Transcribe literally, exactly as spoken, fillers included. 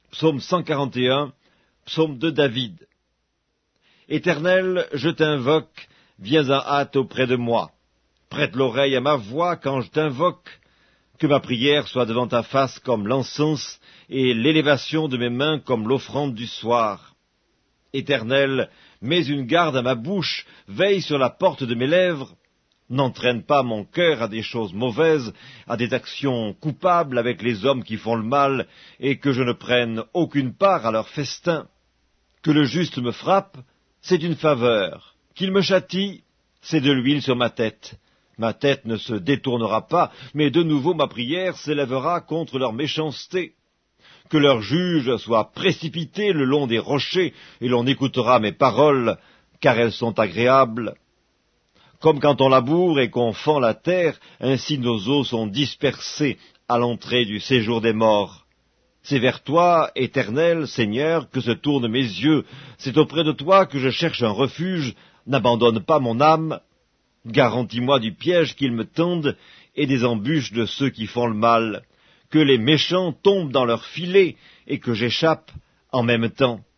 Psaume cent quarante et un, psaume de David. Éternel, je t'invoque, viens en hâte auprès de moi. Prête l'oreille à ma voix quand je t'invoque. Que ma prière soit devant ta face comme l'encens, et l'élévation de mes mains comme l'offrande du soir. Éternel, mets une garde à ma bouche, veille sur la porte de mes lèvres. N'entraîne pas mon cœur à des choses mauvaises, à des actions coupables avec les hommes qui font le mal, et que je ne prenne aucune part à leur festin. Que le juste me frappe, c'est une faveur. Qu'il me châtie, c'est de l'huile sur ma tête. Ma tête ne se détournera pas, mais de nouveau ma prière s'élèvera contre leur méchanceté. Que leur juge soit précipité le long des rochers, et l'on écoutera mes paroles, car elles sont agréables. Comme quand on laboure et qu'on fend la terre, ainsi nos os sont dispersés à l'entrée du séjour des morts. C'est vers toi, Éternel, Seigneur, que se tournent mes yeux. C'est auprès de toi que je cherche un refuge. N'abandonne pas mon âme. Garantis-moi du piège qu'ils me tendent et des embûches de ceux qui font le mal. Que les méchants tombent dans leurs filets et que j'échappe en même temps.